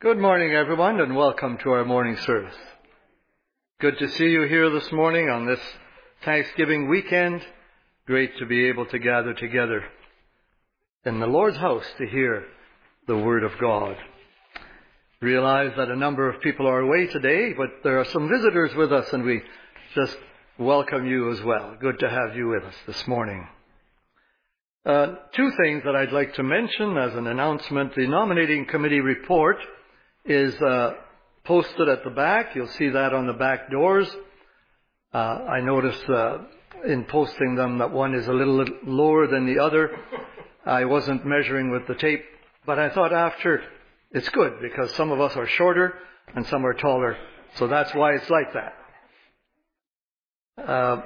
Good morning, everyone, and welcome to our morning service. Good to see you here this morning on this Thanksgiving weekend. Great to be able to gather together in the Lord's house to hear the Word of God. Realize that a number of people are away today, but there are some visitors with us, and we just welcome you as well. Good to have you with us this morning. Two things that I'd like to mention as an announcement. The nominating committee report is posted at the back. You'll see that on the back doors. I noticed in posting them that one is a little lower than the other. I wasn't measuring with the tape, but I thought after it's good because some of us are shorter and some are taller. So that's why it's like that.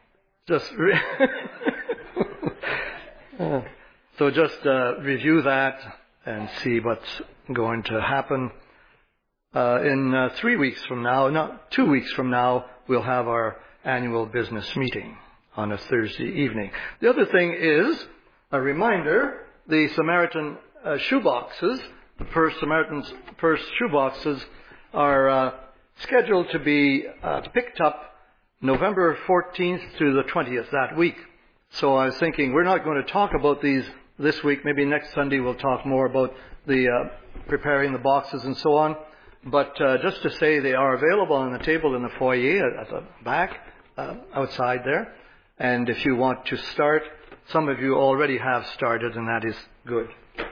So just review that and see what's going to happen. In 3 weeks from now, not 2 weeks from now, we'll have our annual business meeting on a Thursday evening. The other thing is a reminder, the Samaritan shoeboxes, the Samaritan's Purse shoeboxes are scheduled to be picked up November 14th through the 20th that week. So I was thinking we're not going to talk about these this week. Maybe next Sunday we'll talk more about the preparing the boxes and so on. But just to say they are available on the table in the foyer at the back, outside there. And if you want to start, some of you already have started, and that is good.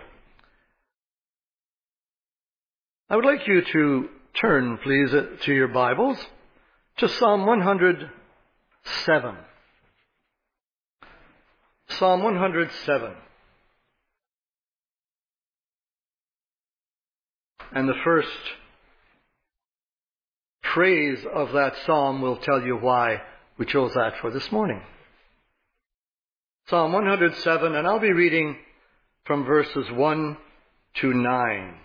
I would like you to turn, please, to your Bibles to Psalm 107. Psalm 107. And the first phrase of that psalm will tell you why we chose that for this morning. Psalm 107, and I'll be reading from verses 1 to 9.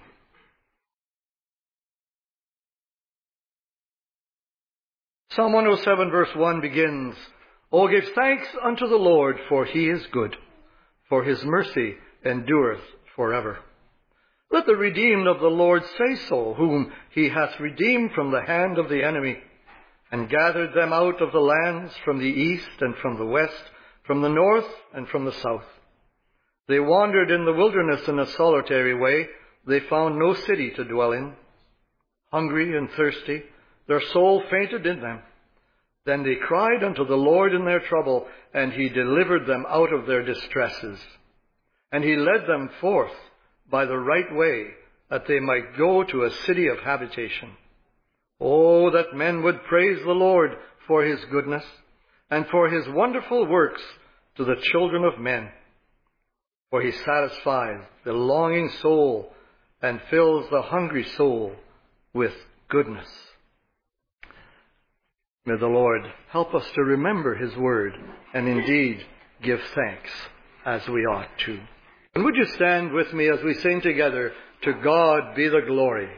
Psalm 107 verse 1 begins, "O give thanks unto the Lord, for he is good, for his mercy endureth forever. Let the redeemed of the Lord say so, whom he hath redeemed from the hand of the enemy, and gathered them out of the lands from the east and from the west, from the north and from the south. They wandered in the wilderness in a solitary way. They found no city to dwell in. Hungry and thirsty, their soul fainted in them. Then they cried unto the Lord in their trouble, and he delivered them out of their distresses. And he led them forth by the right way, that they might go to a city of habitation. Oh, that men would praise the Lord for his goodness, and for his wonderful works to the children of men. For he satisfies the longing soul, and fills the hungry soul with goodness." May the Lord help us to remember his word, and indeed give thanks as we ought to. And would you stand with me as we sing together, "To God be the glory."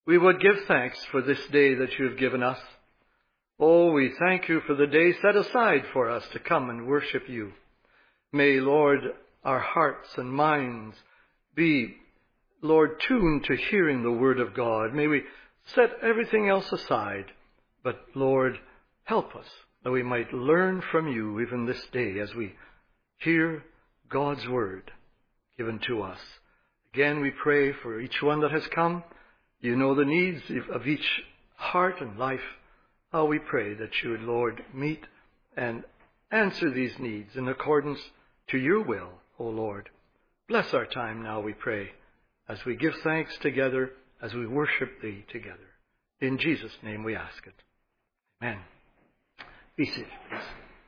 we would give thanks for this day that you have given us. Oh, we thank you for the day set aside for us to come and worship you. May, Lord, our hearts and minds be, Lord, tuned to hearing the word of God. May we set everything else aside. But, Lord, help us that we might learn from you even this day as we hear God's word given to us. Again, we pray for each one that has come. You know the needs of each heart and life. How we pray that you would, Lord, meet and answer these needs in accordance to your will, O Lord. Bless our time now, we pray, as we give thanks together, as we worship thee together. In Jesus' name we ask it. Amen. Be seated, please.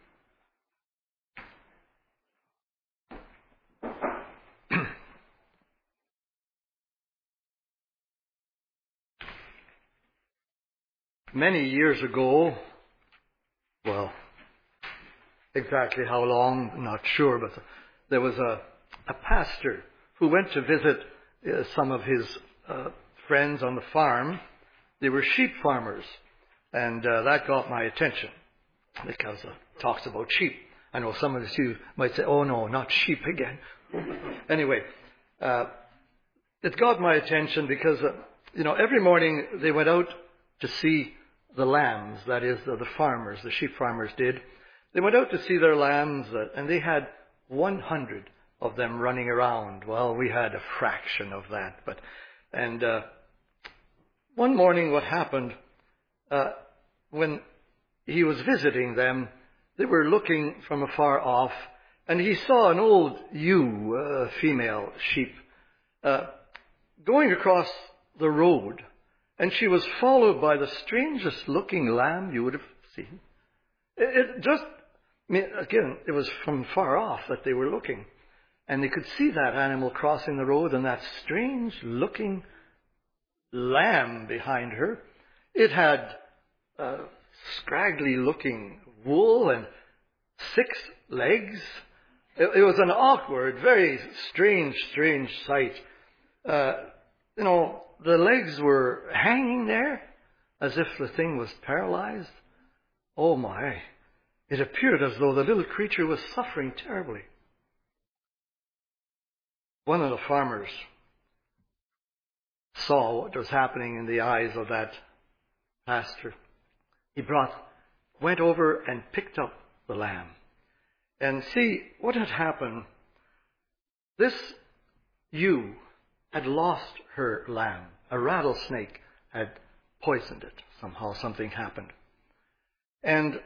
Many years ago, well, exactly how long, I'm not sure, but there was a pastor who went to visit some of his friends on the farm. They were sheep farmers, and that got my attention because it talks about sheep. I know some of you might say, oh no, not sheep again. Anyway, it got my attention because, every morning they went out to see the lambs, that is, the farmers, the sheep farmers did. They went out to see their lambs, and they had 100 of them running around. Well, we had a fraction of that. And one morning what happened, when he was visiting them, they were looking from afar off, and he saw an old ewe, female sheep, going across the road. And she was followed by the strangest looking lamb you would have seen. It was from far off that they were looking. And they could see that animal crossing the road and that strange looking lamb behind her. It had scraggly looking wool and 6 legs. It was an awkward, very strange sight. The legs were hanging there as if the thing was paralyzed. Oh my. It appeared as though the little creature was suffering terribly. One of the farmers saw what was happening in the eyes of that pastor. He went over and picked up the lamb. And see, what had happened, this ewe had lost her lamb. A rattlesnake had poisoned it. Somehow something happened. And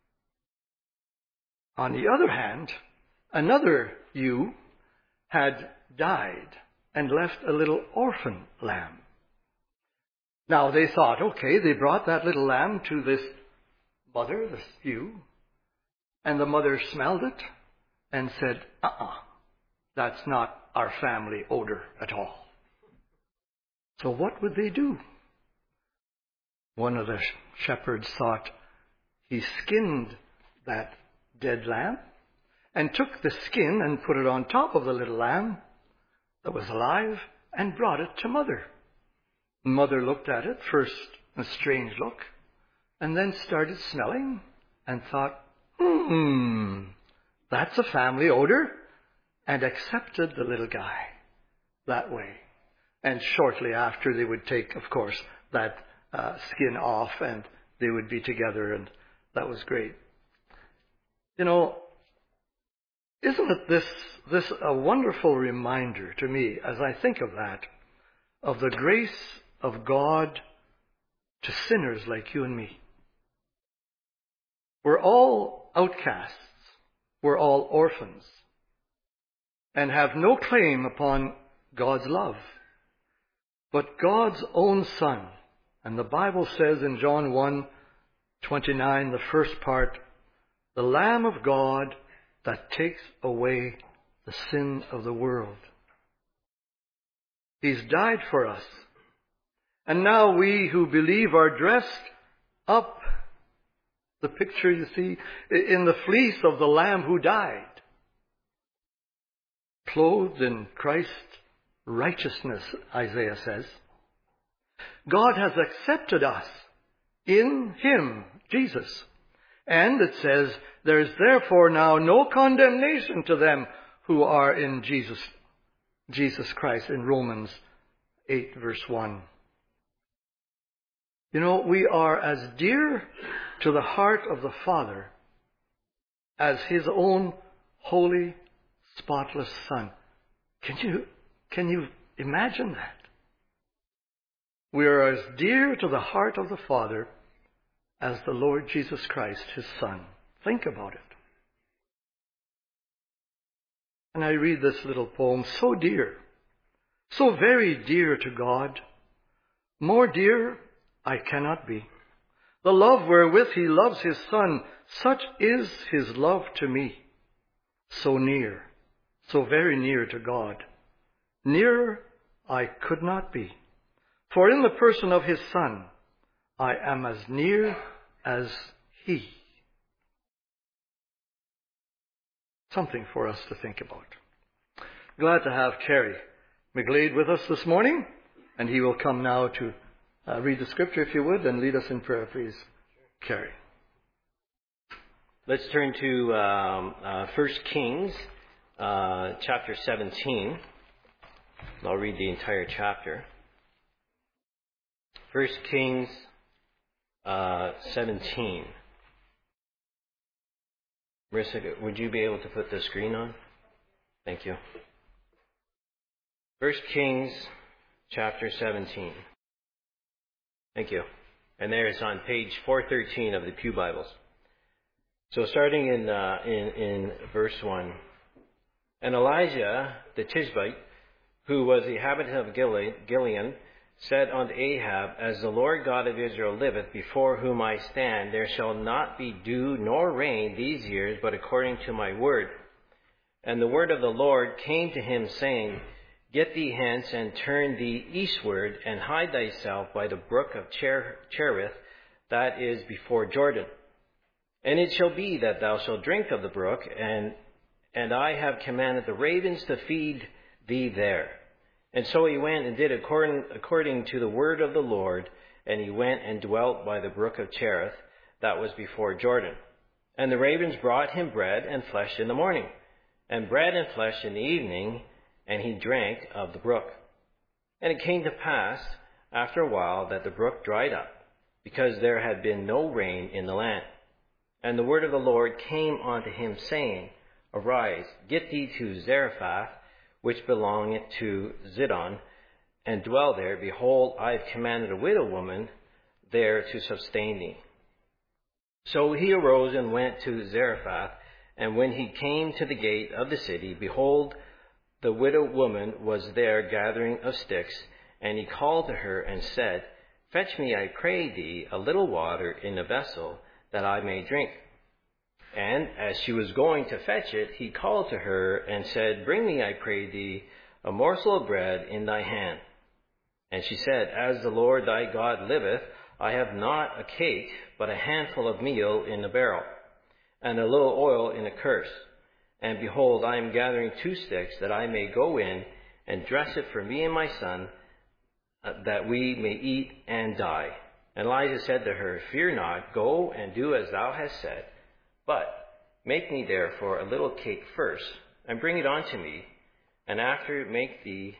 on the other hand, another ewe had died and left a little orphan lamb. Now they thought, okay, they brought that little lamb to this mother, this ewe, and the mother smelled it and said, that's not our family odor at all. So what would they do? One of the shepherds thought he skinned that dead lamb and took the skin and put it on top of the little lamb that was alive and brought it to Mother. Mother looked at it, first a strange look, and then started smelling and thought, that's a family odor, and accepted the little guy that way. And shortly after, they would take, of course, that skin off, and they would be together, and that was great. Isn't it this a wonderful reminder to me, as I think of that, of the grace of God to sinners like you and me? We're all outcasts. We're all orphans, and have no claim upon God's love. But God's own Son, and the Bible says in John 1:29, the first part, the Lamb of God that takes away the sin of the world. He's died for us. And now we who believe are dressed up, the picture you see, in the fleece of the Lamb who died, clothed in Christ's righteousness, Isaiah says. God has accepted us in him, Jesus. And it says, there is therefore now no condemnation to them who are in Jesus Christ, in Romans 8 verse 1. You know, we are as dear to the heart of the Father as his own holy, spotless Son. Can you imagine that? We are as dear to the heart of the Father as the Lord Jesus Christ, his Son. Think about it. And I read this little poem, so dear, so very dear to God. More dear I cannot be. The love wherewith he loves his Son, such is his love to me. So near, so very near to God. Nearer I could not be. For in the person of his Son, I am as near as he. Something for us to think about. Glad to have Kerry McGlade with us this morning, and he will come now to read the scripture, if you would, and lead us in prayer, please. Kerry. Let's turn to 1 Kings chapter 17. I'll read the entire chapter. 1 Kings 17. Marissa, would you be able to put the screen on? Thank you. 1 Kings chapter 17. Thank you. And there it's on page 413 of the Pew Bibles. So starting in verse 1. And Elijah the Tishbite, who was the inhabitant of Gilead, said unto Ahab, As the Lord God of Israel liveth, before whom I stand, there shall not be dew nor rain these years, but according to my word. And the word of the Lord came to him, saying, Get thee hence, and turn thee eastward, and hide thyself by the brook of Cherith, that is before Jordan. And it shall be that thou shalt drink of the brook, and I have commanded the ravens to feed thee there. And so he went and did according to the word of the Lord, and he went and dwelt by the brook of Cherith, that was before Jordan. And the ravens brought him bread and flesh in the morning, and bread and flesh in the evening, and he drank of the brook. And it came to pass, after a while, that the brook dried up, because there had been no rain in the land. And the word of the Lord came unto him, saying, Arise, get thee to Zarephath, which belongeth to Zidon, and dwell there. Behold, I have commanded a widow woman there to sustain thee. So he arose and went to Zarephath, and when he came to the gate of the city, behold, the widow woman was there gathering of sticks, and he called to her and said, Fetch me, I pray thee, a little water in a vessel, that I may drink. And as she was going to fetch it, he called to her and said, Bring me, I pray thee, a morsel of bread in thy hand. And she said, As the Lord thy God liveth, I have not a cake, but a handful of meal in a barrel, and a little oil in a cruse. And behold, I am gathering 2 sticks, that I may go in and dress it for me and my son, that we may eat and die. And Elijah said to her, Fear not, go and do as thou hast said. But make me therefore a little cake first, and bring it unto me, and after make thee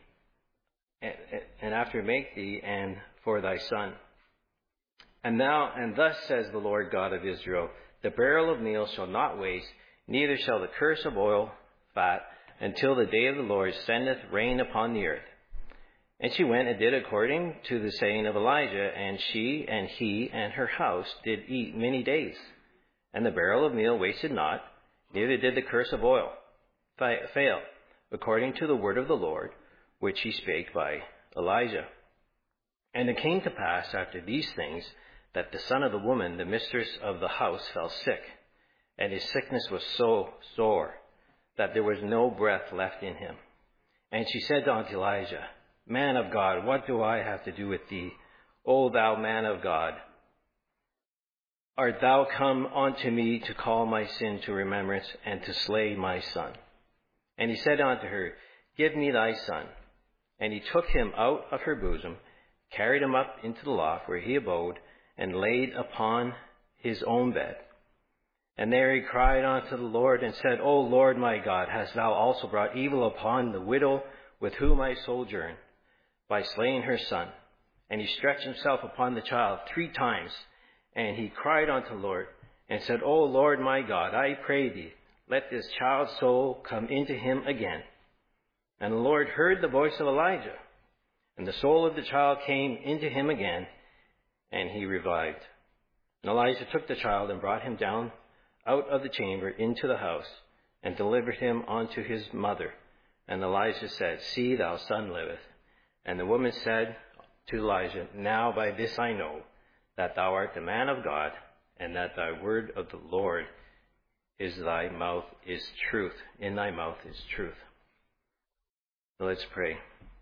and for thy son. And thus says the Lord God of Israel, The barrel of meal shall not waste, neither shall the cruse of oil fat, until the day of the Lord sendeth rain upon the earth. And she went and did according to the saying of Elijah, and she and he and her house did eat many days. And the barrel of meal wasted not, neither did the cruse of oil fail, according to the word of the Lord, which he spake by Elijah. And it came to pass after these things, that the son of the woman, the mistress of the house, fell sick, and his sickness was so sore, that there was no breath left in him. And she said unto Elijah, Man of God, what do I have to do with thee, O thou man of God? Art thou come unto me to call my sin to remembrance, and to slay my son? And he said unto her, Give me thy son. And he took him out of her bosom, carried him up into the loft where he abode, and laid upon his own bed. And there he cried unto the Lord, and said, O Lord my God, hast thou also brought evil upon the widow with whom I sojourn, by slaying her son? And he stretched himself upon the child 3 times, and he cried unto the Lord, and said, O Lord my God, I pray thee, let this child's soul come into him again. And the Lord heard the voice of Elijah, and the soul of the child came into him again, and he revived. And Elijah took the child and brought him down out of the chamber into the house, and delivered him unto his mother. And Elijah said, See, thou son liveth. And the woman said to Elijah, Now by this I know that thou art the man of God, and that thy word of the Lord is thy mouth is truth. In thy mouth is truth. So let's pray.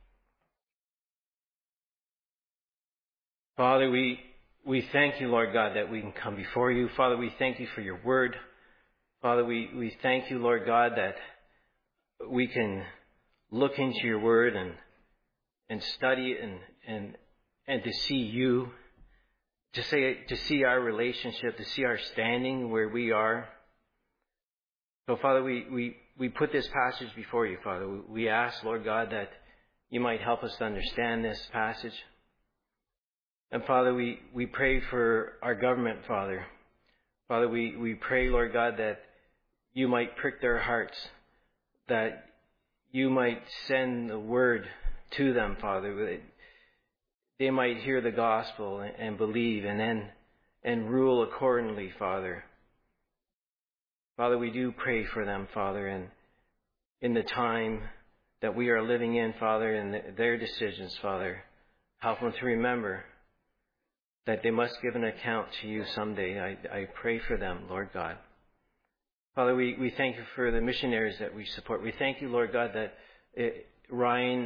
Father, we thank you, Lord God, that we can come before you. Father, we thank you for your word. Father, we thank you, Lord God, that we can look into your word and study and to see you, to see our relationship, to see our standing where we are. So, Father, we put this passage before you, Father. We ask, Lord God, that you might help us to understand this passage. And Father, we pray for our government, Father. Father, we pray, Lord God, that you might prick their hearts, that you might send the word to them, Father, that they might hear the gospel and believe and rule accordingly, Father. Father, we do pray for them, Father, and in the time that we are living in, Father, and their decisions, Father, help them to remember that they must give an account to you someday. I pray for them, Lord God. Father, we thank you for the missionaries that we support. We thank you, Lord God, that Ryan,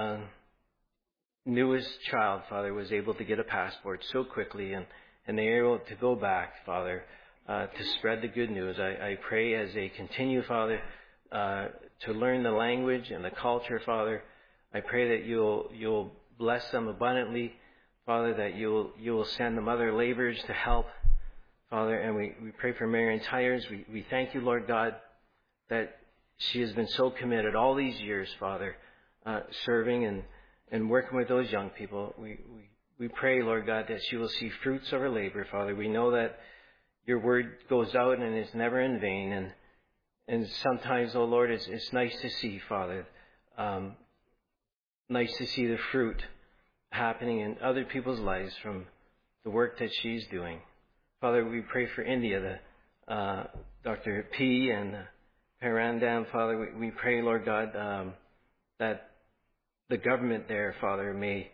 newest child, Father, was able to get a passport so quickly, and they were able to go back, Father, to spread the good news. I pray as they continue, Father, to learn the language and the culture, Father, I pray that you'll bless them abundantly, Father, that you will send them other laborers to help, Father, and we pray for Marion Tyers. We thank you, Lord God, that she has been so committed all these years, Father, serving and working with those young people. We pray, Lord God, that she will see fruits of her labor, Father. We know that your word goes out and is never in vain, and sometimes, oh Lord, it's nice to see, Father, nice to see the fruit happening in other people's lives from the work that she's doing. Father, we pray for India, Dr. P. and Parandam, Father. We pray, Lord God, that the government there, Father, may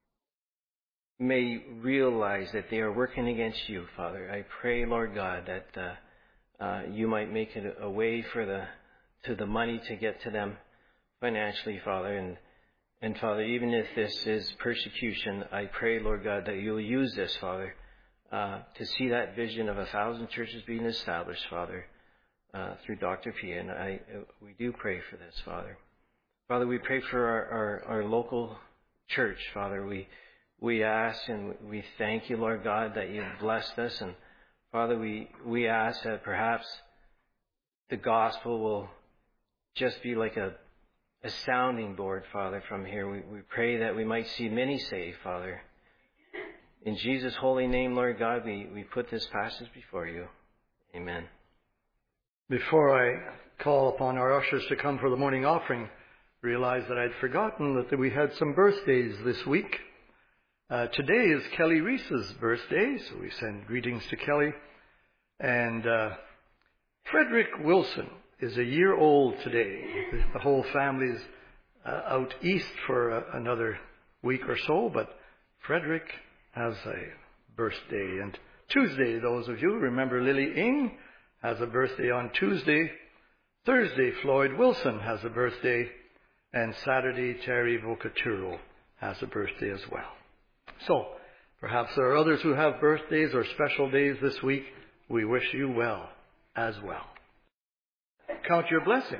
realize that they are working against you, Father. I pray, Lord God, that you might make it a way for the money to get to them financially, Father. And Father, even if this is persecution, I pray, Lord God, that you'll use this, Father, to see that vision of 1,000 churches being established, Father, through Dr. P. And we do pray for this, Father. Father, we pray for our local church, Father. We ask and we thank you, Lord God, that you've blessed us. And Father, we ask that perhaps the gospel will just be like a sounding board, Father, from here. We pray that we might see many saved, Father. In Jesus' holy name, Lord God, we put this passage before you. Amen. Before I call upon our ushers to come for the morning offering, realized that I'd forgotten that we had some birthdays this week. Today is Kelly Reese's birthday, so we send greetings to Kelly. And Frederick Wilson is a year old today. The whole family's out east for another week or so, but Frederick has a birthday. And Tuesday, those of you who remember Lily Ing has a birthday on Tuesday. Thursday, Floyd Wilson has a birthday. And Saturday, Terry Vocaturo has a birthday as well. So, perhaps there are others who have birthdays or special days this week. We wish you well as well. Count your blessings.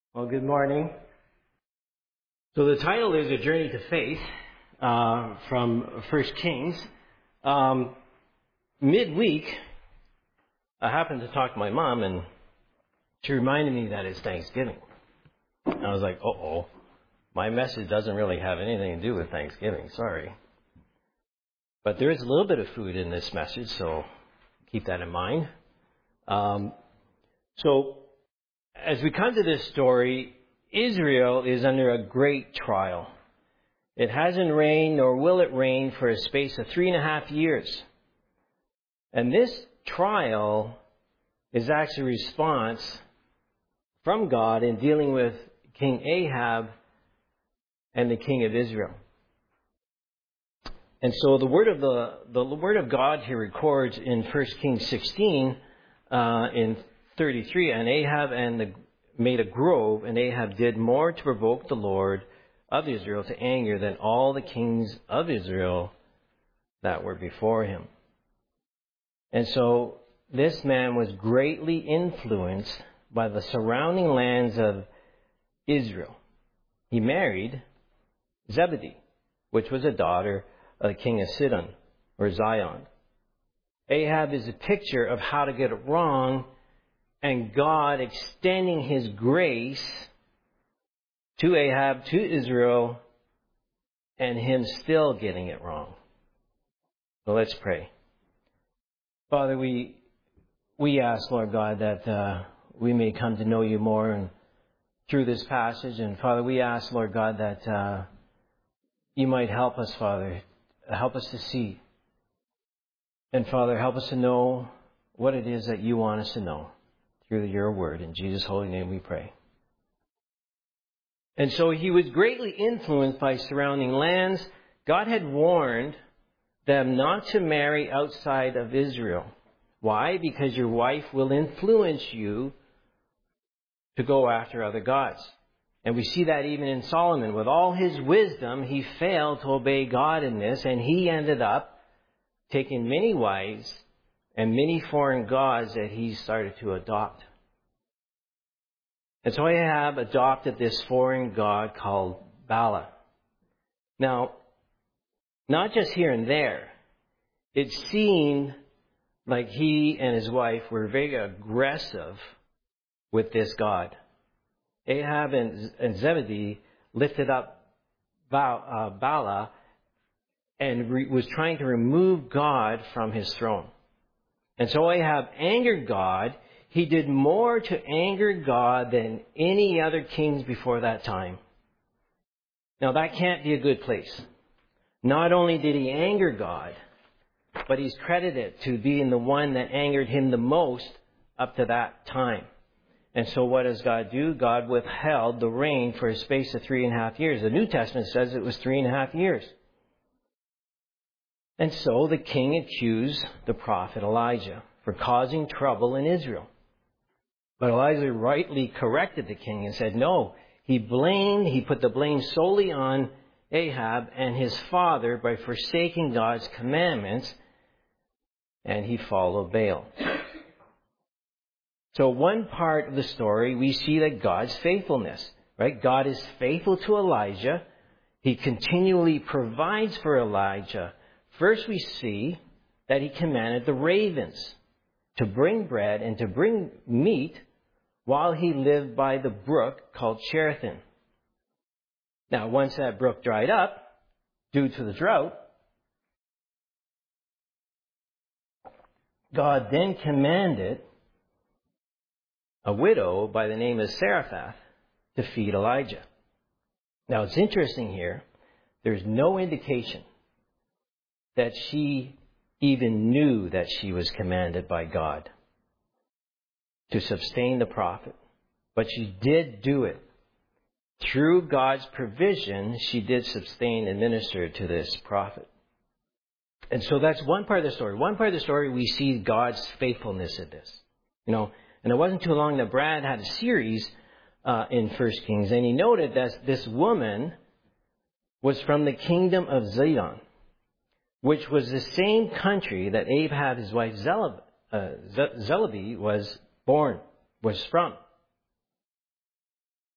Well, good morning. So the title is A Journey to Faith from 1 Kings. Midweek, I happened to talk to my mom, and she reminded me that it's Thanksgiving. And I was like, uh-oh, my message doesn't really have anything to do with Thanksgiving, sorry. But there is a little bit of food in this message, so keep that in mind. So as we come to this story, Israel is under a great trial. It hasn't rained, nor will it rain, for a space of 3.5 years. And this trial is actually a response from God in dealing with King Ahab and the king of Israel. And so the word of God here records in 1 Kings 16 in 33, and Ahab made a grove, and Ahab did more to provoke the Lord of Israel to anger than all the kings of Israel that were before him. And so this man was greatly influenced by the surrounding lands of Israel. He married Zebedee, which was a daughter of the king of Sidon, or Zion. Ahab is a picture of how to get it wrong, and God extending his grace to Ahab, to Israel, and him still getting it wrong. So let's pray. Father, we ask, Lord God, that we may come to know you more and through this passage. And Father, we ask, Lord God, that you might help us, Father. Help us to see. And Father, help us to know what it is that you want us to know through your word. In Jesus' holy name we pray. And so he was greatly influenced by surrounding lands. God had warned them not to marry outside of Israel. Why? Because your wife will influence you to go after other gods. And we see that even in Solomon. With all his wisdom, he failed to obey God in this, and he ended up taking many wives and many foreign gods that he started to adopt. And so Ahab adopted this foreign god called Bala. Now, not just here and there. It seemed like he and his wife were very aggressive with this god. Ahab and Zebedee lifted up Bala and was trying to remove God from his throne. And so Ahab angered God. He did more to anger God than any other kings before that time. Now that can't be a good place. Not only did he anger God, but he's credited to being the one that angered him the most up to that time. And so what does God do? God withheld the rain for a space of 3.5 years. The New Testament says it was 3.5 years. And so the king accused the prophet Elijah for causing trouble in Israel. But Elijah rightly corrected the king and said, no, he put the blame solely on Ahab and his father by forsaking God's commandments, and he followed Baal. So one part of the story, we see that God's faithfulness, right? God is faithful to Elijah. He continually provides for Elijah. First, we see that he commanded the ravens to bring bread and to bring meat while he lived by the brook called Cherith. Now, once that brook dried up, due to the drought, God then commanded a widow by the name of Zarephath to feed Elijah. Now, it's interesting here. There's no indication that she even knew that she was commanded by God to sustain the prophet. But she did do it. Through God's provision, she did sustain and minister to this prophet. And so that's one part of the story. One part of the story, we see God's faithfulness in this. And it wasn't too long that Brad had a series in 1 Kings, and he noted that this woman was from the kingdom of Zidon, which was the same country that Ahab, his wife Zelobi, was from.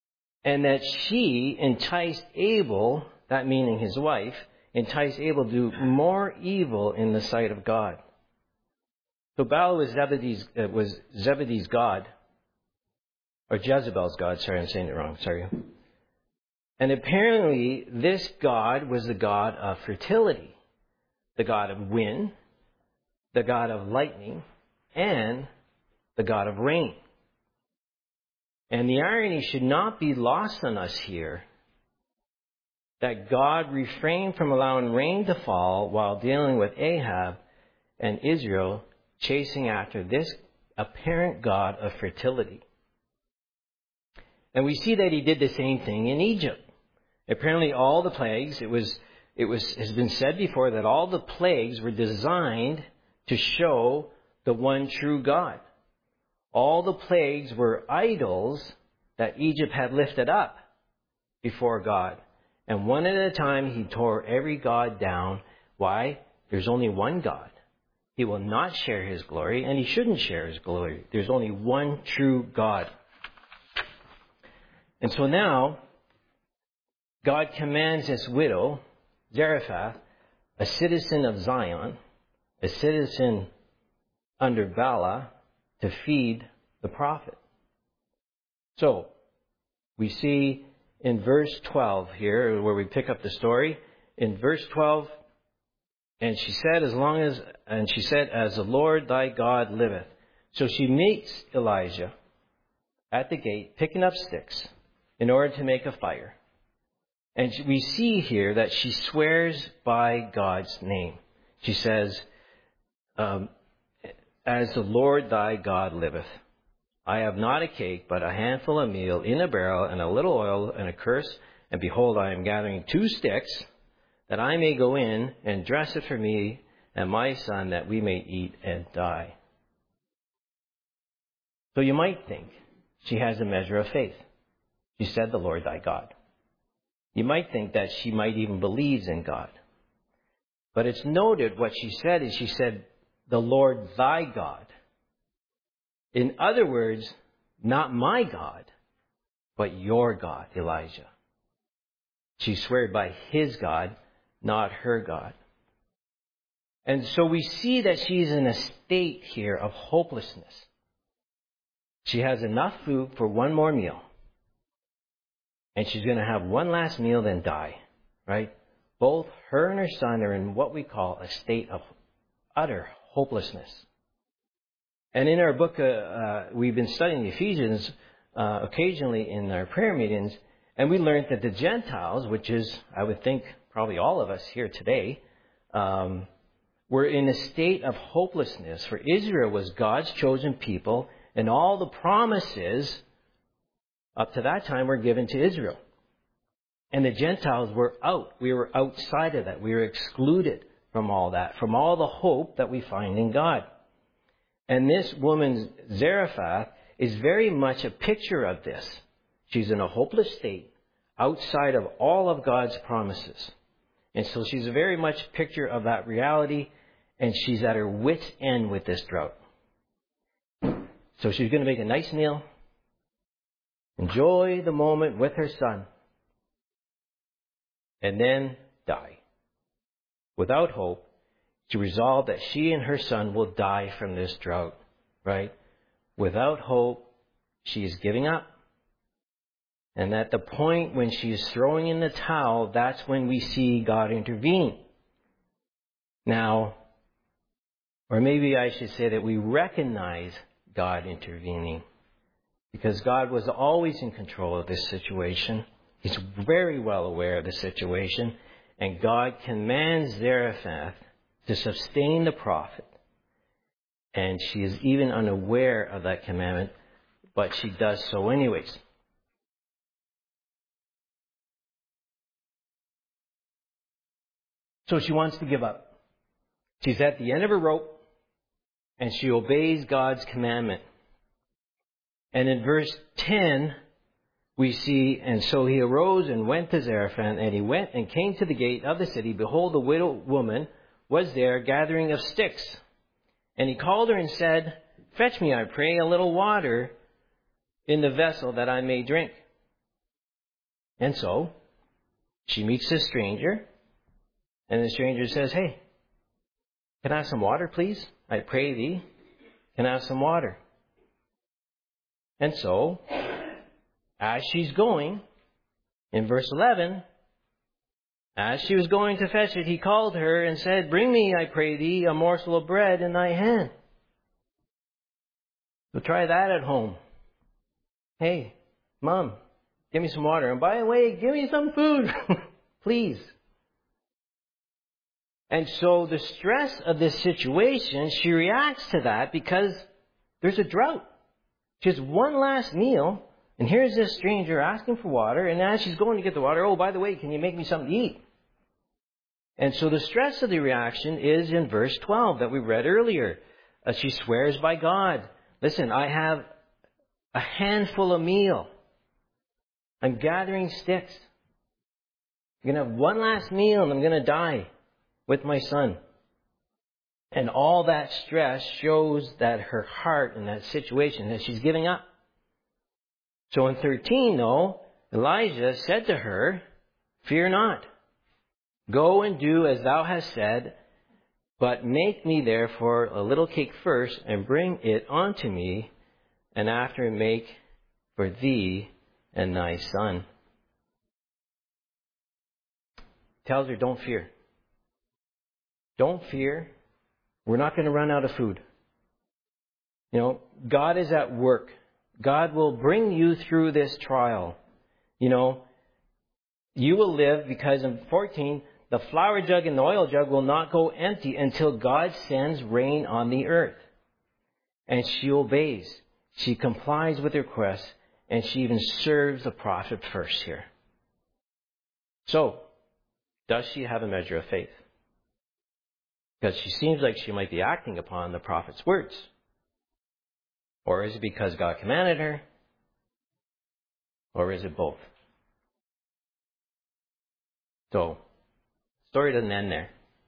and that she enticed Abel, that meaning his wife, enticed Abel to do more evil in the sight of God. So Baal was Zebedee's god, or Jezebel's god. Sorry, I'm saying it wrong. Sorry. And apparently, this god was the god of fertility, the god of wind, the god of lightning, and the god of rain. And the irony should not be lost on us here that God refrained from allowing rain to fall while dealing with Ahab and Israel chasing after this apparent god of fertility. And we see that he did the same thing in Egypt. Apparently all the plagues, has been said before that all the plagues were designed to show the one true God. All the plagues were idols that Egypt had lifted up before God. And one at a time, he tore every god down. Why? There's only one God. He will not share his glory, and he shouldn't share his glory. There's only one true God. And so now, God commands this widow, Zarephath, a citizen of Zion, a citizen under Bala, to feed the prophet. So, we see in verse 12 here, where we pick up the story, in verse 12, and she said, as the Lord thy God liveth. So she meets Elijah at the gate, picking up sticks in order to make a fire. And we see here that she swears by God's name. She says, as the Lord thy God liveth, I have not a cake, but a handful of meal in a barrel, and a little oil, and a curse. And behold, I am gathering 2 sticks, that I may go in and dress it for me and my son, that we may eat and die. So you might think she has a measure of faith. She said, the Lord thy God. You might think that she might even believes in God. But it's noted what she said is she said, the Lord thy God. In other words, not my God, but your God, Elijah. She swore by his God, not her God. And so we see that she's in a state here of hopelessness. She has enough food for one more meal. And she's going to have one last meal, then die. Right? Both her and her son are in what we call a state of utter hopelessness. And in our book, we've been studying Ephesians occasionally in our prayer meetings, and we learned that the Gentiles, which is, I would think, probably all of us here today, were in a state of hopelessness. For Israel was God's chosen people, and all the promises up to that time were given to Israel. And the Gentiles were out. We were outside of that. We were excluded from all that, from all the hope that we find in God. And this woman, Zarephath, is very much a picture of this. She's in a hopeless state, outside of all of God's promises. And so she's very much a picture of that reality, and she's at her wit's end with this drought. So she's going to make a nice meal, enjoy the moment with her son, and then die. Without hope, she resolved that she and her son will die from this drought, right? Without hope, she is giving up. And at the point when she is throwing in the towel, that's when we see God intervene. Now, or maybe I should say that we recognize God intervening, because God was always in control of this situation. He's very well aware of the situation, and God commands Zarephath to sustain the prophet. And she is even unaware of that commandment, but she does so anyways. So she wants to give up. She's at the end of her rope, and she obeys God's commandment. And in verse 10, we see, and so he arose and went to Zarephath, and he went and came to the gate of the city. Behold, the widow woman was there gathering of sticks. And he called her and said, fetch me, I pray, a little water in the vessel that I may drink. And so she meets this stranger, and the stranger says, "Hey, can I have some water, please? I pray thee, can I have some water?" And so, as she's going, in verse 11, as she was going to fetch it, he called her and said, "Bring me, I pray thee, a morsel of bread in thy hand." So try that at home. "Hey, Mom, give me some water. And by the way, give me some food, please." And so the stress of this situation, she reacts to that because there's a drought. She has one last meal, and here's this stranger asking for water, and as she's going to get the water, "Oh, by the way, can you make me something to eat?" And so the stress of the reaction is in verse 12 that we read earlier. She swears by God, "Listen, I have a handful of meal. I'm gathering sticks. I'm going to have one last meal and I'm going to die with my son." And all that stress shows that her heart in that situation, that she's giving up. So in 13, though, Elijah said to her, "Fear not. Go and do as thou hast said, but make me therefore a little cake first and bring it unto me, and after make for thee and thy son." Tells her, don't fear. Don't fear. We're not going to run out of food. You know, God is at work. God will bring you through this trial. You know, you will live because in 14, the flour jug and the oil jug will not go empty until God sends rain on the earth. And she obeys. She complies with the request, and she even serves the prophet first here. So, does she have a measure of faith? Because she seems like she might be acting upon the prophet's words. Or is it because God commanded her? Or is it both? So, the story doesn't end there.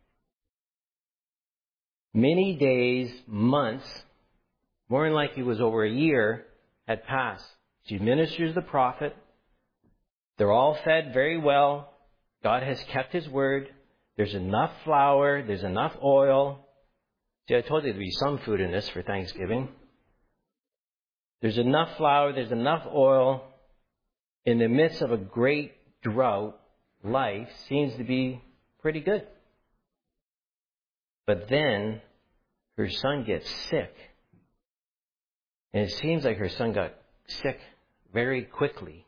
Many days, months, more than likely it was over a year, had passed. She ministers the prophet. They're all fed very well. God has kept His word. There's enough flour. There's enough oil. See, I told you there'd be some food in this for Thanksgiving. There's enough flour. There's enough oil. In the midst of a great drought, life seems to be pretty good. But then her son gets sick. And it seems like her son got sick very quickly.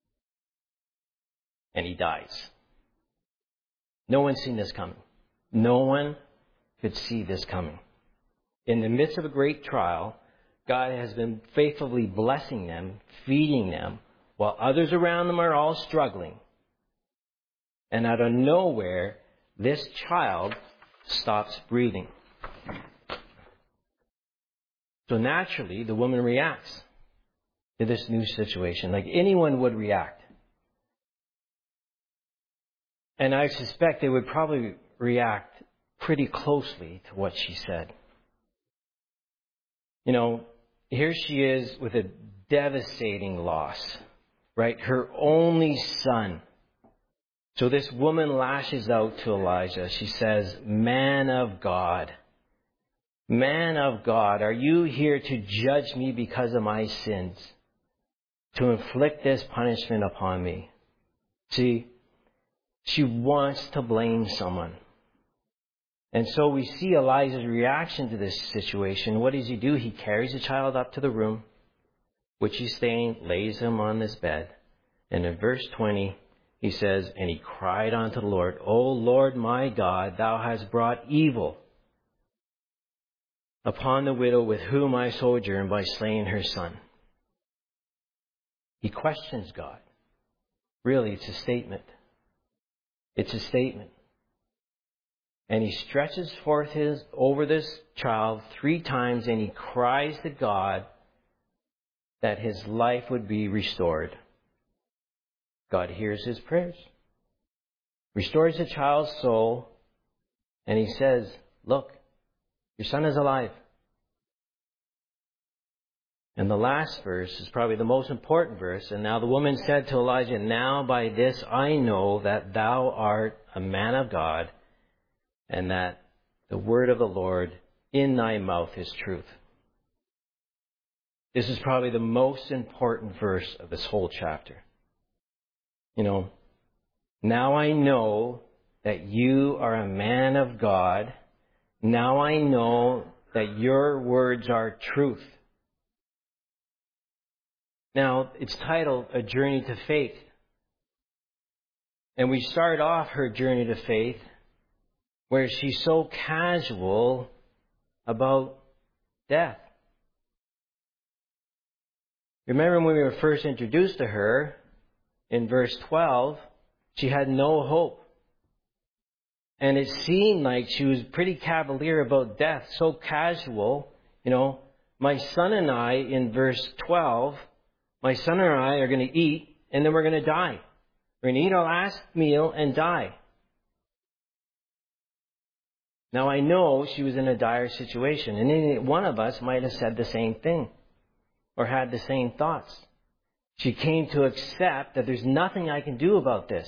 And he dies. No one's seen this coming. No one could see this coming. In the midst of a great trial, God has been faithfully blessing them, feeding them, while others around them are all struggling. And out of nowhere, this child stops breathing. So naturally, the woman reacts to this new situation like anyone would react. And I suspect they would probably react pretty closely to what she said. You know, here she is with a devastating loss, right? Her only son. So this woman lashes out to Elijah. She says, "Man of God, man of God, are you here to judge me because of my sins? To inflict this punishment upon me?" See, she wants to blame someone. And so we see Elijah's reaction to this situation. What does he do? He carries the child up to the room, which he's staying, lays him on this bed. And in verse 20, he says, "And he cried unto the Lord, O Lord my God, thou hast brought evil upon the widow with whom I sojourn by slaying her son." He questions God. Really, it's a statement. It's a statement. And he stretches forth over this child 3 times, and he cries to God that his life would be restored. God hears his prayers, restores the child's soul, and he says, "Look, your son is alive." And the last verse is probably the most important verse. And now the woman said to Elijah, now by this I know that thou art a man of God, and that the word of the Lord in thy mouth is truth. This is probably the most important verse of this whole chapter. Now I know that you are a man of God. Now I know that your words are truth. Now, it's titled A Journey to Faith. And we start off her journey to faith where she's so casual about death. Remember when we were first introduced to her, in verse 12, she had no hope. And it seemed like she was pretty cavalier about death, so casual. My son and I, in verse 12, my son and I are going to eat, and then we're going to die. We're going to eat our last meal and die. Now, I know she was in a dire situation, and any one of us might have said the same thing or had the same thoughts. She came to accept that there's nothing I can do about this.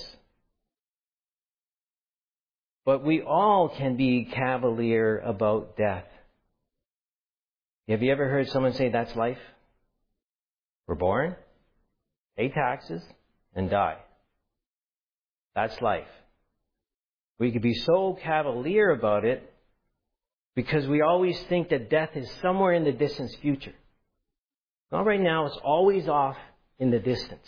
But we all can be cavalier about death. Have you ever heard someone say, that's life? We're born, pay taxes, and die. That's life. We could be so cavalier about it because we always think that death is somewhere in the distant future. Not right now, it's always off in the distance.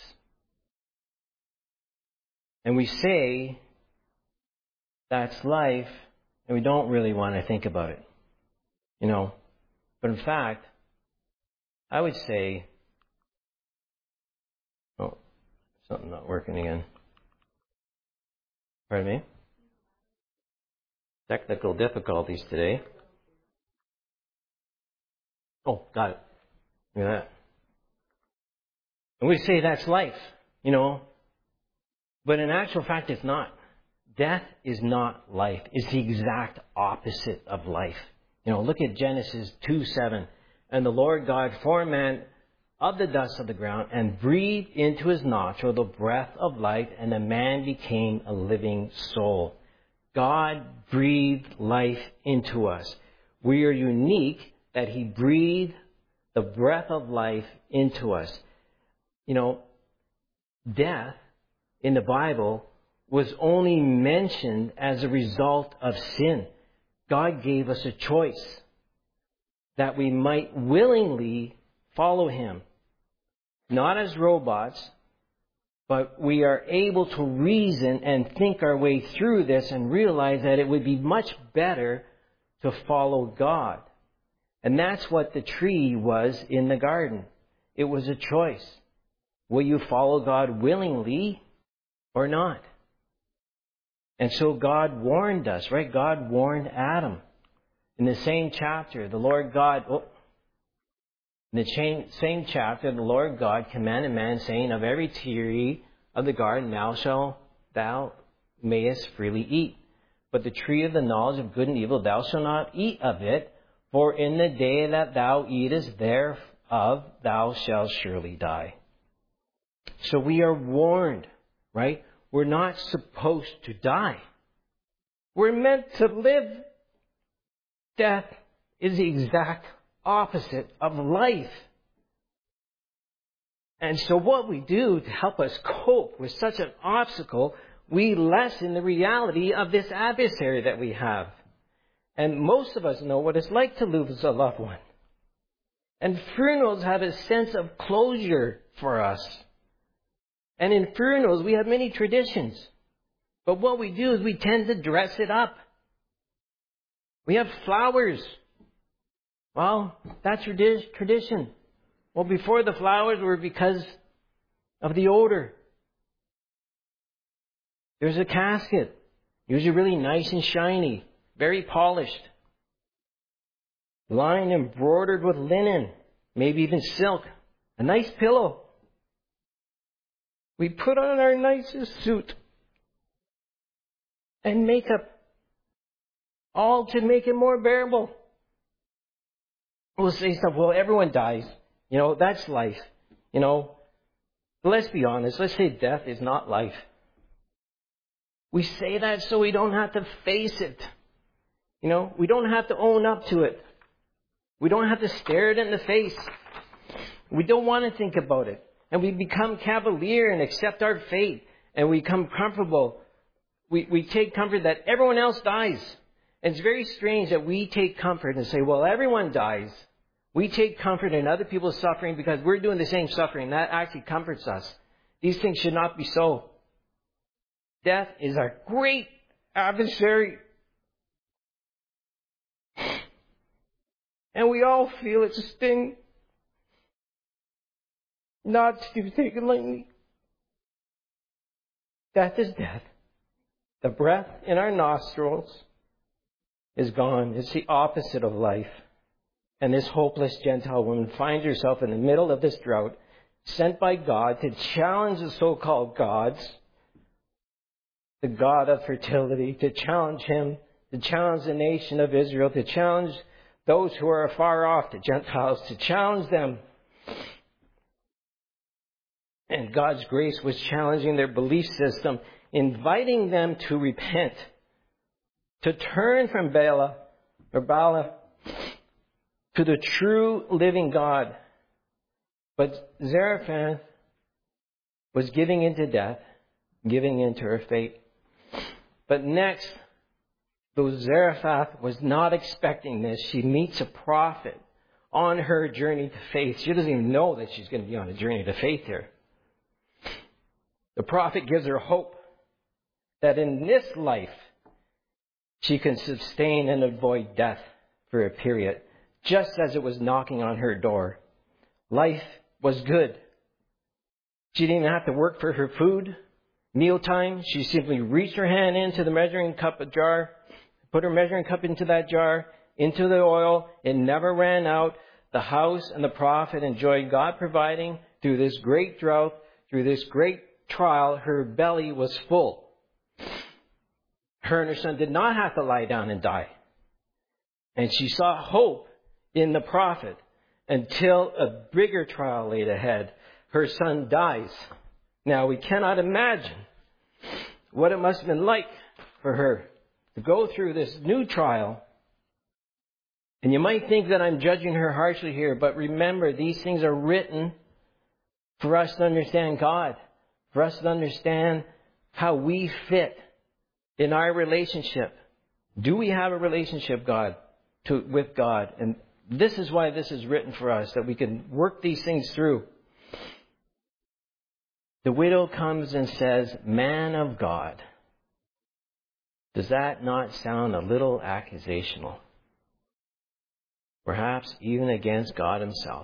And we say, that's life, and we don't really want to think about it. But in fact, I would say, something not working again. Pardon me? Technical difficulties today. Oh, got it. Look at that. And we say that's life, But in actual fact, it's not. Death is not life. It's the exact opposite of life. Look at Genesis 2:7. And the Lord God formed man of the dust of the ground and breathed into his nostril the breath of life, and the man became a living soul. God breathed life into us. We are unique that he breathed the breath of life into us. Death in the Bible was only mentioned as a result of sin. God gave us a choice that we might willingly follow him. Not as robots, but we are able to reason and think our way through this and realize that it would be much better to follow God. And that's what the tree was in the garden. It was a choice. Will you follow God willingly or not? And so God warned us, right? God warned Adam. In the same chapter, the Lord God commanded man, saying, of every tree of the garden thou mayest freely eat. But the tree of the knowledge of good and evil thou shalt not eat of it, for in the day that thou eatest thereof thou shalt surely die. So we are warned, right? We're not supposed to die. We're meant to live. Death is the exact opposite of life. And so what we do to help us cope with such an obstacle, we lessen the reality of this adversary that we have. And most of us know what it's like to lose a loved one. And funerals have a sense of closure for us. And in funerals, we have many traditions. But what we do is we tend to dress it up. We have flowers. Well, that's tradition. Well, before the flowers were because of the odor. There's a casket, usually really nice and shiny, very polished, lined and embroidered with linen, maybe even silk, a nice pillow. We put on our nicest suit and makeup, all to make it more bearable. We'll say stuff, well, everyone dies. That's life. But let's be honest. Let's say death is not life. We say that so we don't have to face it. We don't have to own up to it. We don't have to stare it in the face. We don't want to think about it. And we become cavalier and accept our fate. And we become comfortable. We take comfort that everyone else dies. And it's very strange that we take comfort and say, well, everyone dies. We take comfort in other people's suffering because we're doing the same suffering. That actually comforts us. These things should not be so. Death is our great adversary. And we all feel its sting. Not to be taken lightly. Death is death. The breath in our nostrils is gone. It's the opposite of life. And this hopeless Gentile woman finds herself in the middle of this drought, sent by God to challenge the so-called gods, the God of fertility, to challenge him, to challenge the nation of Israel, to challenge those who are afar off, the Gentiles, to challenge them. And God's grace was challenging their belief system, inviting them to repent, to turn from Bala to the true living God. But Zarephath was giving into death, giving into her fate. But next, though Zarephath was not expecting this, she meets a prophet on her journey to faith. She doesn't even know that she's going to be on a journey to faith here. The prophet gives her hope that in this life she can sustain and avoid death for a period, just as it was knocking on her door. Life was good. She didn't even have to work for her food. Mealtime, she simply reached her hand into the measuring cup jar, put her measuring cup into that jar, into the oil. It never ran out. The house and the prophet enjoyed God providing through this great drought, through this great trial. Her belly was full. Her and her son did not have to lie down and die. And she saw hope in the prophet until a bigger trial laid ahead. Her son dies. Now, we cannot imagine what it must have been like for her to go through this new trial. And you might think that I'm judging her harshly here, but remember, these things are written for us to understand God, for us to understand how we fit in our relationship. Do we have a relationship with God? And this is why this is written for us, that we can work these things through. The widow comes and says, "Man of God." Does that not sound a little accusational? Perhaps even against God himself.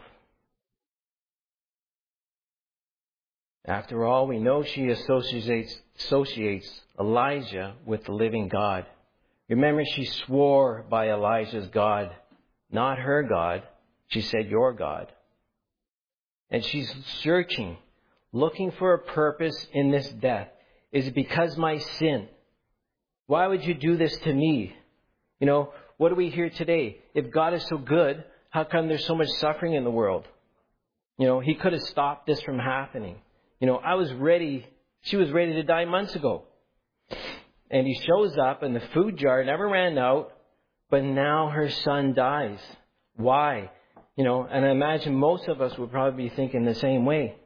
After all, we know she associates Elijah with the living God. Remember, she swore by Elijah's God, not her God. She said, "Your God." And she's searching, looking for a purpose in this death. Is it because my sin? Why would you do this to me? What do we hear today? If God is so good, how come there's so much suffering in the world? He could have stopped this from happening. She was ready to die months ago. And he shows up and the food jar never ran out, but now her son dies. Why? And I imagine most of us would probably be thinking the same way.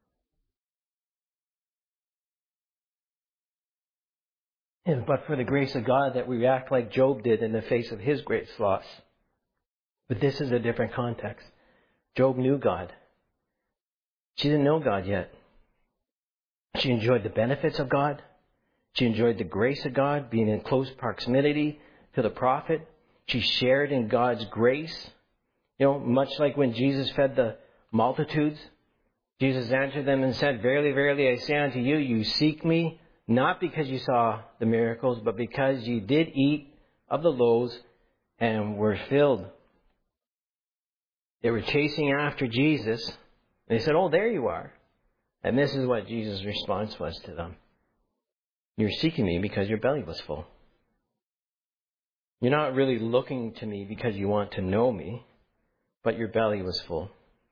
But for the grace of God that we react like Job did in the face of his great loss. But this is a different context. Job knew God. She didn't know God yet. She enjoyed the benefits of God. She enjoyed the grace of God, being in close proximity to the prophet. She shared in God's grace. Much like when Jesus fed the multitudes. Jesus answered them and said, "Verily, verily, I say unto you, you seek me, not because you saw the miracles, but because you did eat of the loaves and were filled." They were chasing after Jesus. They said, "Oh, there you are." And this is what Jesus' response was to them. "You're seeking me because your belly was full. You're not really looking to me because you want to know me, but your belly was full."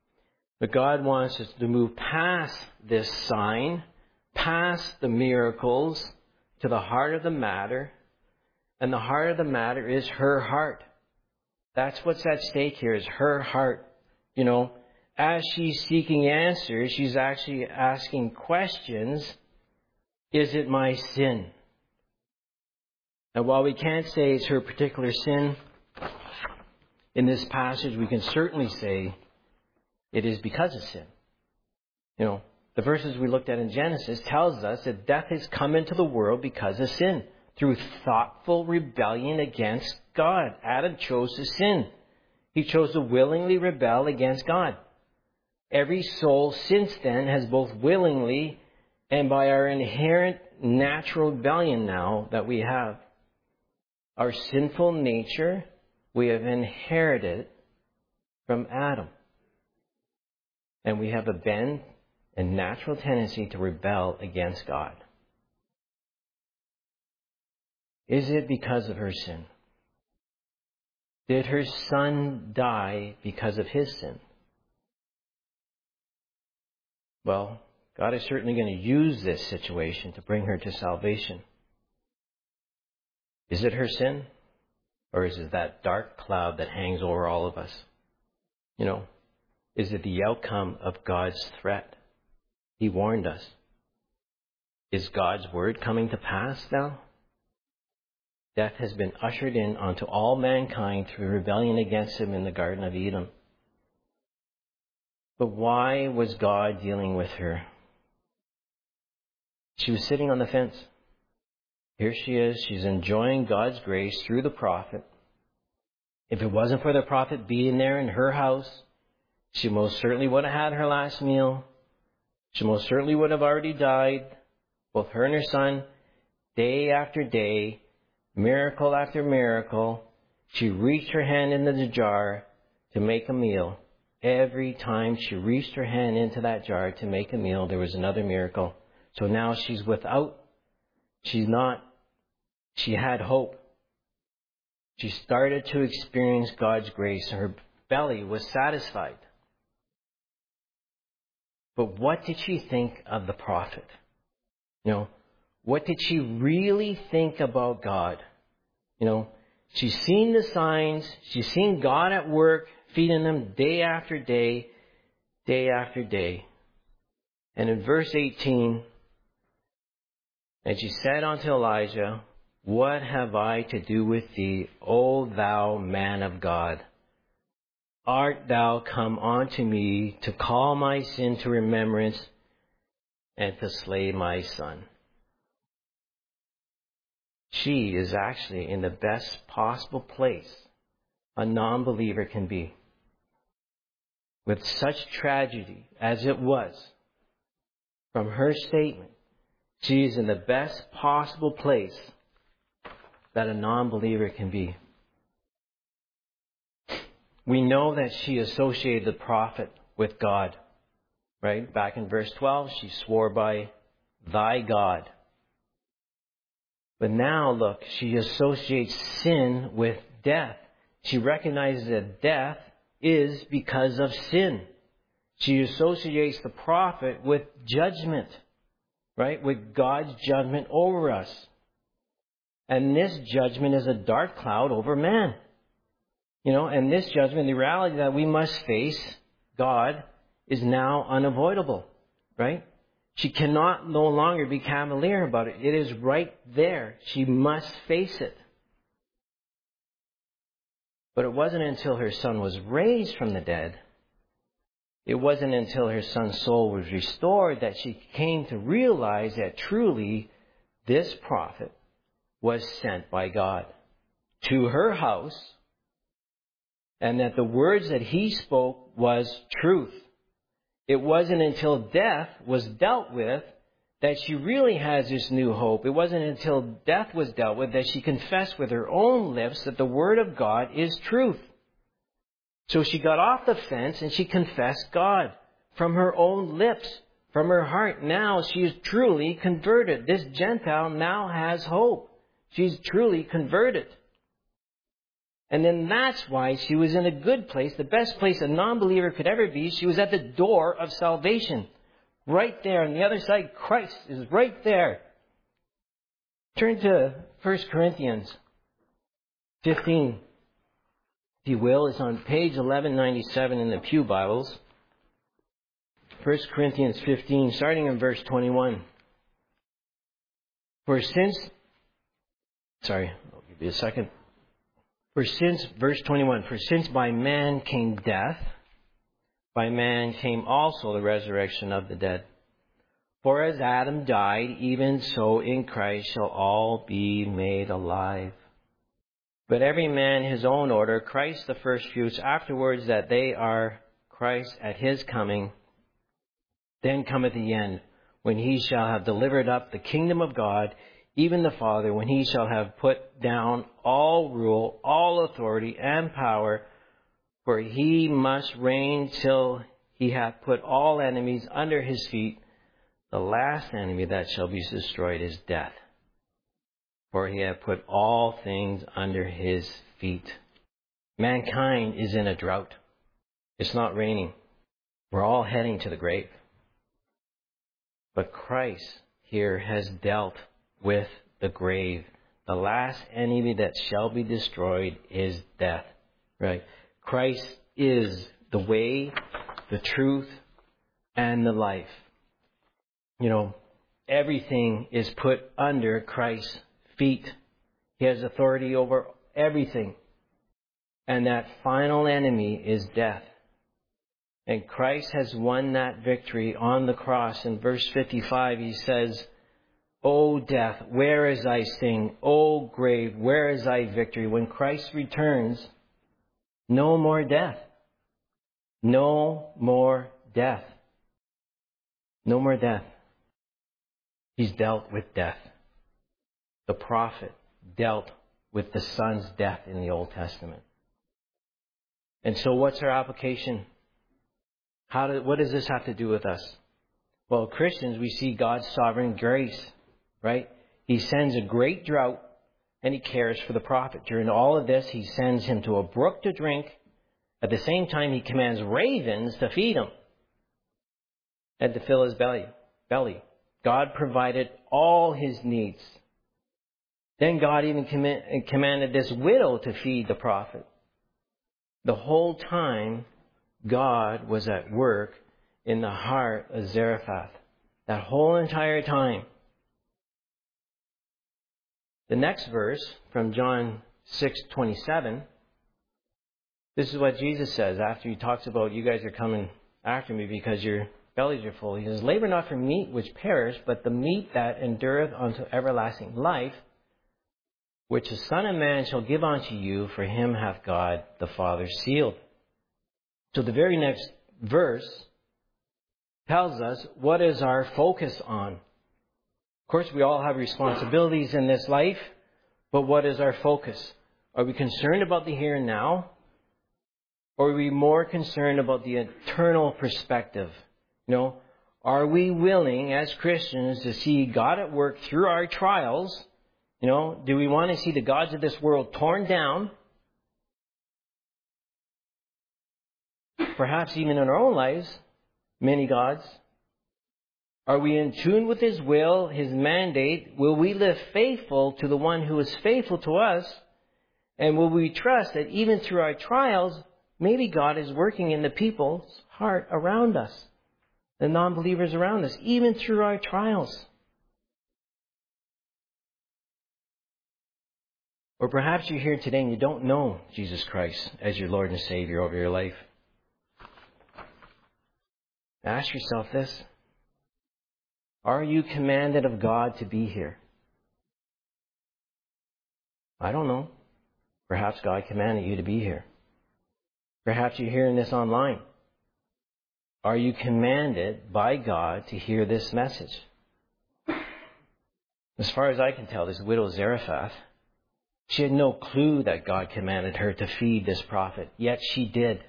But God wants us to move past this sign, past the miracles, to the heart of the matter. And the heart of the matter is her heart. That's what's at stake here, is her heart. You know, as she's seeking answers, she's actually asking questions. Is it my sin? And while we can't say it's her particular sin, in this passage we can certainly say it is because of sin. You know, the verses we looked at in Genesis tells us that death has come into the world because of sin, through thoughtful rebellion against God. Adam chose to sin. He chose to willingly rebel against God. Every soul since then has both willingly and by our inherent natural rebellion now that we have, our sinful nature, we have inherited from Adam. And we have a bent and natural tendency to rebel against God. Is it because of her sin? Did her son die because of his sin? Well, God is certainly going to use this situation to bring her to salvation. Is it her sin? Or is it that dark cloud that hangs over all of us? You know, is it the outcome of God's threat? He warned us. Is God's word coming to pass now? Death has been ushered in onto all mankind through rebellion against him in the Garden of Eden. But why was God dealing with her? She was sitting on the fence. Here she is. She's enjoying God's grace through the prophet. If it wasn't for the prophet being there in her house, she most certainly would have had her last meal. She most certainly would have already died. Both her and her son, day after day, miracle after miracle, she reached her hand into the jar to make a meal. Every time she reached her hand into that jar to make a meal, there was another miracle. So now she had hope. She started to experience God's grace, and her belly was satisfied. But what did she think of the prophet? You know, what did she really think about God? You know, she's seen the signs. She's seen God at work, feeding them day after day, day after day. And in verse 18, and she said unto Elijah, What have I to do with thee, O thou man of God? Art thou come unto me to call my sin to remembrance and to slay my son? She is actually in the best possible place a non-believer can be. With such tragedy as it was, from her statement, she is in the best possible place that a non-believer can be. We know that she associated the prophet with God, right? Back in verse 12, she swore by thy God. But now, look, she associates sin with death. She recognizes that death is because of sin. She associates the prophet with judgment, right? With God's judgment over us. And this judgment is a dark cloud over man. You know, and this judgment, the reality that we must face God, is now unavoidable, right? She cannot no longer be cavalier about it. It is right there. She must face it. But it wasn't until her son was raised from the dead, it wasn't until her son's soul was restored that she came to realize that truly this prophet was sent by God to her house, and that the words that he spoke was truth. It wasn't until death was dealt with that she really has this new hope. It wasn't until death was dealt with that she confessed with her own lips that the Word of God is truth. So she got off the fence and she confessed God from her own lips, from her heart. Now she is truly converted. This Gentile now has hope. She's truly converted. And then that's why she was in a good place, the best place a non-believer could ever be. She was at the door of salvation. Right there on the other side, Christ is right there. Turn to 1 Corinthians 15. If you will, it's on page 1197 in the Pew Bibles. 1 Corinthians 15, starting in verse 21. I'll give you a second. Verse 21, for since by man came death, by man came also the resurrection of the dead. For as Adam died, even so in Christ shall all be made alive. But every man his own order, Christ the first fruits, afterwards that they are Christ at his coming. Then cometh the end, when he shall have delivered up the kingdom of God, even the Father, when he shall have put down all rule, all authority and power, for he must reign till he hath put all enemies under his feet. The last enemy that shall be destroyed is death. For he hath put all things under his feet. Mankind is in a drought. It's not raining. We're all heading to the grave. But Christ here has dealt with the grave. The last enemy that shall be destroyed is death. Right? Christ is the way, the truth, and the life. Everything is put under Christ's feet. He has authority over everything. And that final enemy is death. And Christ has won that victory on the cross. In verse 55, he says, O death, where is thy sting? O grave, where is thy victory? When Christ returns, no more death. No more death. No more death. He's dealt with death. The prophet dealt with the Son's death in the Old Testament. And so what's our application? What does this have to do with us? Well, Christians, we see God's sovereign grace, right? He sends a great drought and he cares for the prophet. During all of this, he sends him to a brook to drink. At the same time, he commands ravens to feed him and to fill his belly. God provided all his needs. Then God even commanded this widow to feed the prophet. The whole time, God was at work in the heart of Zarephath. That whole entire time. The next verse from John 6:27. This is what Jesus says after he talks about you guys are coming after me because your bellies are full. He says, labor not for meat which perish, but the meat that endureth unto everlasting life, which the Son of Man shall give unto you, for him hath God the Father sealed. So the very next verse tells us what is our focus on. Of course, we all have responsibilities in this life, but what is our focus? Are we concerned about the here and now? Or are we more concerned about the eternal perspective? Are we willing as Christians to see God at work through our trials? Do we want to see the gods of this world torn down? Perhaps even in our own lives, many gods. Are we in tune with his will, his mandate? Will we live faithful to the one who is faithful to us? And will we trust that even through our trials, maybe God is working in the people's heart around us, the non-believers around us, even through our trials? Or perhaps you're here today and you don't know Jesus Christ as your Lord and Savior over your life. Ask yourself this. Are you commanded of God to be here? I don't know. Perhaps God commanded you to be here. Perhaps you're hearing this online. Are you commanded by God to hear this message? As far as I can tell, this widow Zarephath, she had no clue that God commanded her to feed this prophet, yet she did.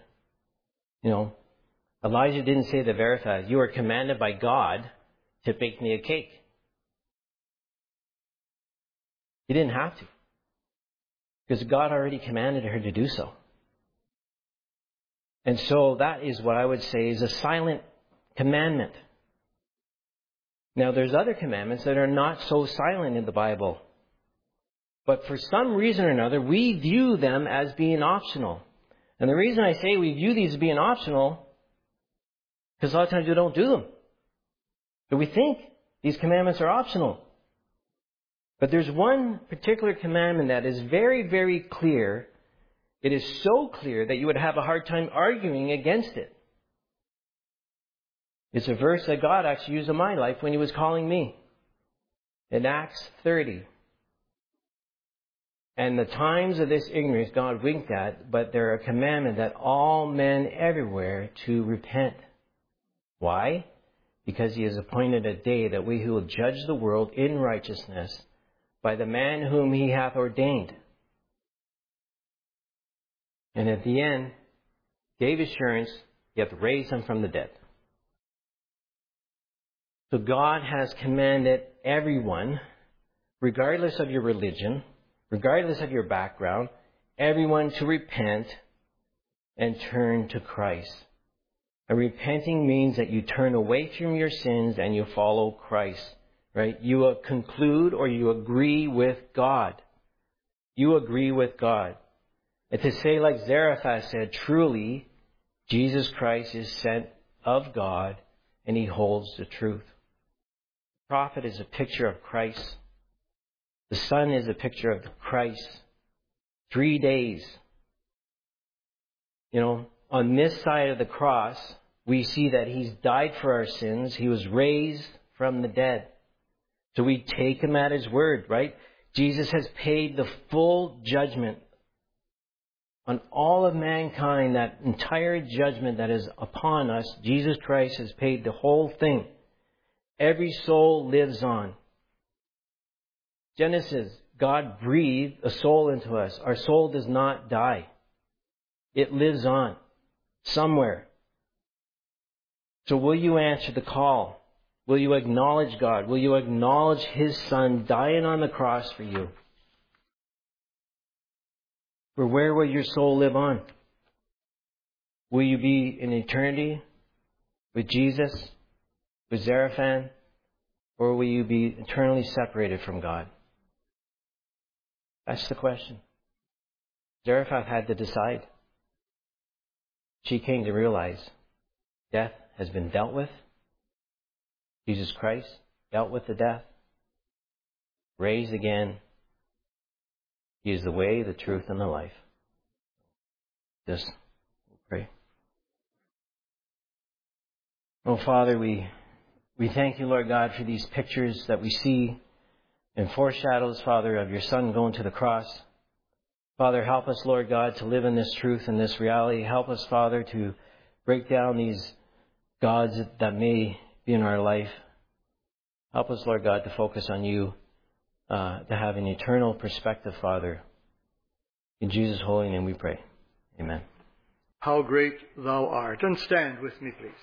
Elijah didn't say to Zarephath, you are commanded by God to bake me a cake. He didn't have to. because God already commanded her to do so. And so that is what I would say is a silent commandment. Now, there's other commandments that are not so silent in the Bible. But for some reason or another, we view them as being optional. And the reason I say we view these as being optional, because a lot of times we don't do them. But we think these commandments are optional. But there's one particular commandment that is very, very clear. It is so clear that you would have a hard time arguing against it. It's a verse that God actually used in my life when He was calling me. In Acts 30. And the times of this ignorance God winked at, but they're a commandment that all men everywhere to repent. Why? Because He has appointed a day that we who will judge the world in righteousness by the man whom He hath ordained. And at the end, gave assurance, you have to raise Him from the dead. So God has commanded everyone, regardless of your religion, regardless of your background, everyone to repent and turn to Christ. And repenting means that you turn away from your sins and you follow Christ, right? You conclude or you agree with God. You agree with God. And to say like Zarephath said, truly, Jesus Christ is sent of God and He holds the truth. The prophet is a picture of Christ. The Son is a picture of Christ. 3 days. On this side of the cross, we see that He's died for our sins. He was raised from the dead. So we take Him at His word, right? Jesus has paid the full judgment on all of mankind, that entire judgment that is upon us. Jesus Christ has paid the whole thing. Every soul lives on. Genesis, God breathed a soul into us. Our soul does not die. It lives on somewhere. So will you answer the call? Will you acknowledge God? Will you acknowledge His Son dying on the cross for you? For where will your soul live on? Will you be in eternity with Jesus, with Zarephath, or will you be eternally separated from God? That's the question. Zarephath had to decide. She came to realize death has been dealt with. Jesus Christ dealt with the death, raised again. He is the way, the truth, and the life. Just pray. Oh, Father, we thank You, Lord God, for these pictures that we see and foreshadows, Father, of Your Son going to the cross. Father, help us, Lord God, to live in this truth and this reality. Help us, Father, to break down these gods that may be in our life. Help us, Lord God, to focus on You, to have an eternal perspective, Father. In Jesus' holy name we pray. Amen. How great Thou art. And stand with me, please.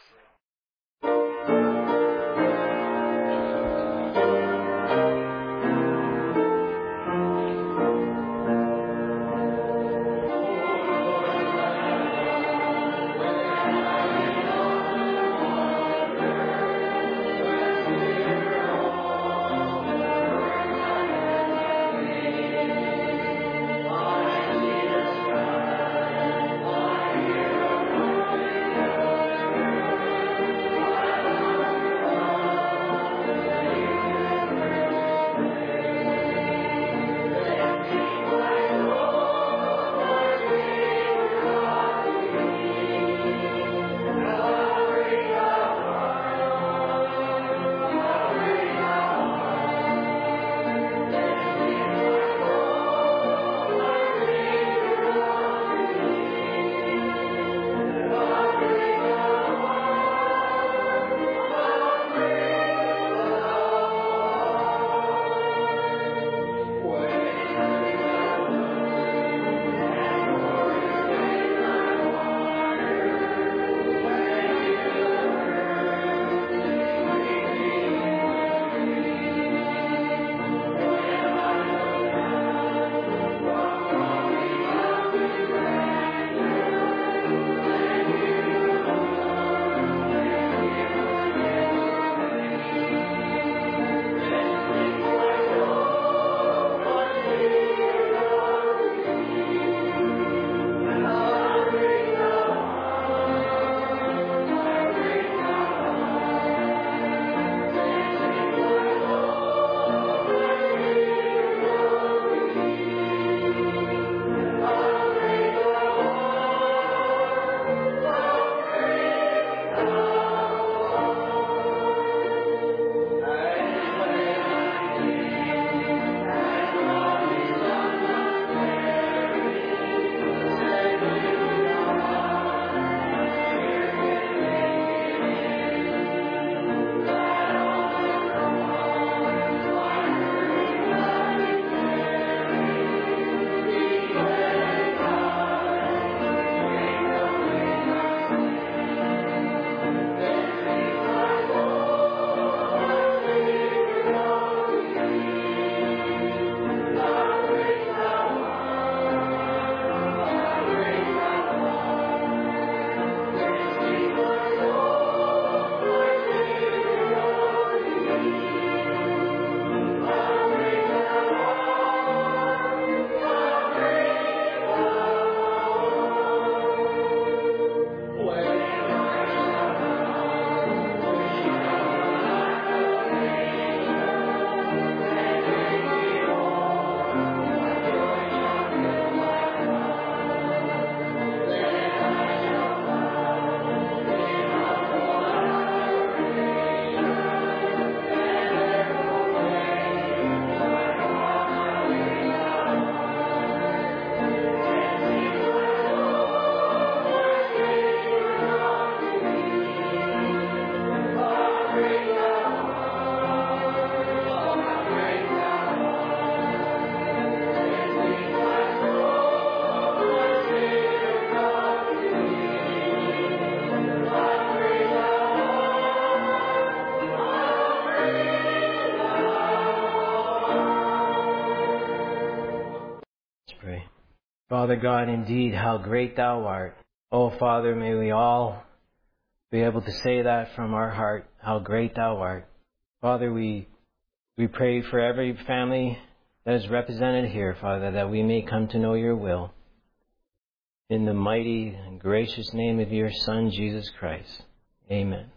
Father God, indeed, how great thou art. Oh, Father, may we all be able to say that from our heart, how great thou art. Father, we pray for every family that is represented here, Father, that we may come to know your will. In the mighty and gracious name of your Son, Jesus Christ. Amen.